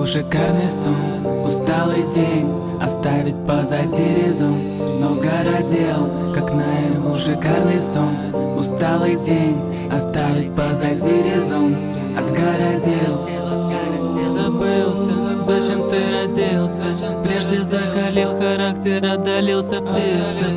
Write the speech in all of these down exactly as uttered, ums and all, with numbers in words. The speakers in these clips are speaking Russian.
шикарный сон, усталый день оставить позади резон. Много раздел, как наяву шикарный сон, усталый день оставить позади резон. Отгородил, забылся, зачем ты родился? Прежде закалил характер, отдалился птицей.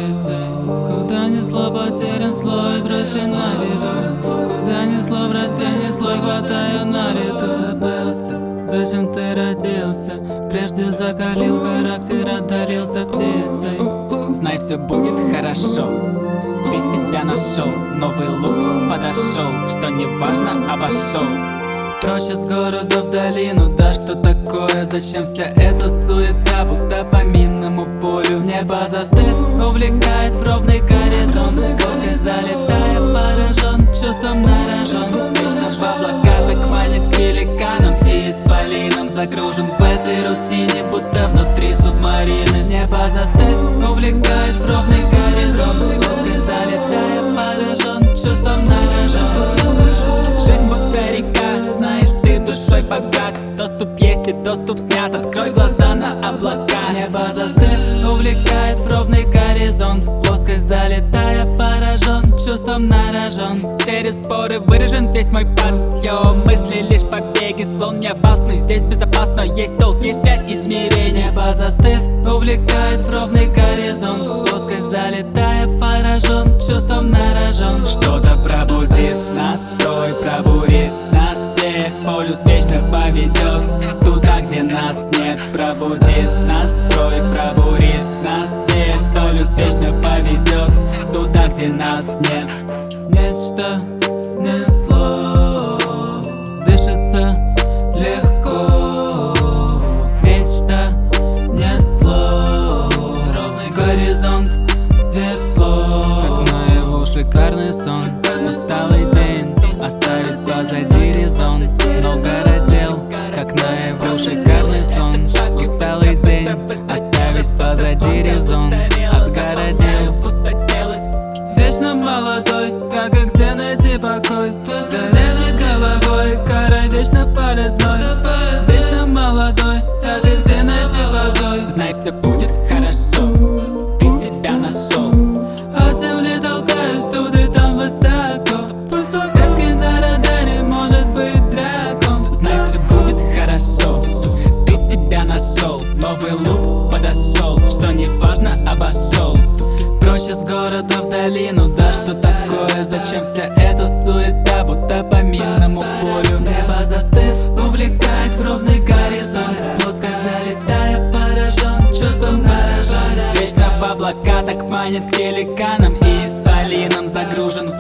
Куда несло, потерян слой, взросли на виду. Куда несло, в растении слой, хватаю на лету. Забылся, зачем ты родился? Прежде закалил характер, отдалился птицей. Знай, все будет хорошо, ты себя нашел, новый лук подошел, что не важно, обошел. Прочь из города в долину, да что такое? Зачем вся эта суета, будто по минному полю? Небо застыв, увлекает в ровный горизонт. Воздух залетая, поражен, чувством наражен. Вечно в облака так манит к великанам и исполинам. Загружен в этой рутине, будто внутри субмарины. Небо застыв, увлекает в ровный горизонт. Воздух залетая, поражен, чувством наражен. Жизнь будто река, знаешь, ты душой богат. Доступ есть и доступ снят, открой глаза на облака. Небо застыв, увлекает в ровный горизонт. Плоскость залетая, поражен, чувством наражен. Через споры выражен весь мой подъем. Мысли лишь побеги, склон не опасный. Здесь безопасно, есть толк, есть связь измерения. Небо застыв, увлекает в ровный горизонт. Плоскость залетая, поражен, чувством наражен. Что-то пробудит настрой, пробурит нас всех. Полюс вечно поведет туда, где нас нет. Пробудит настрой, пробурит нас всех. Полюс вечно поведет туда, где нас нет. Нечто несло, дышится легко. Нечто несло, ровный горизонт, светло. Как наяву шикарный сон, усталый день оставить позади резон. Много раздел, как наяву шикарный сон, усталый день оставить позади резон. Отгородил, вечно молодой, как и где найти покой? Горящей головой, кора вечно полезной. Вечно молодой, как и где найти водой? Знай, все будет хорошо, ты себя нашел. От земли толкаюсь, тут и там высоко. Сказки на радаре, может быть дракон. Знай, все будет хорошо, ты себя нашел. Новый лук подошел, что не важно, обошел. Прочь из города в долину, да что такое? Зачем вся эта суета, будто по минному полю? Небо застыв, увлекает в ровный горизонт. Плоскость залетая, поражен, чувством наражен. Вечно в облака так манит к великанам и исполинам. Загружен в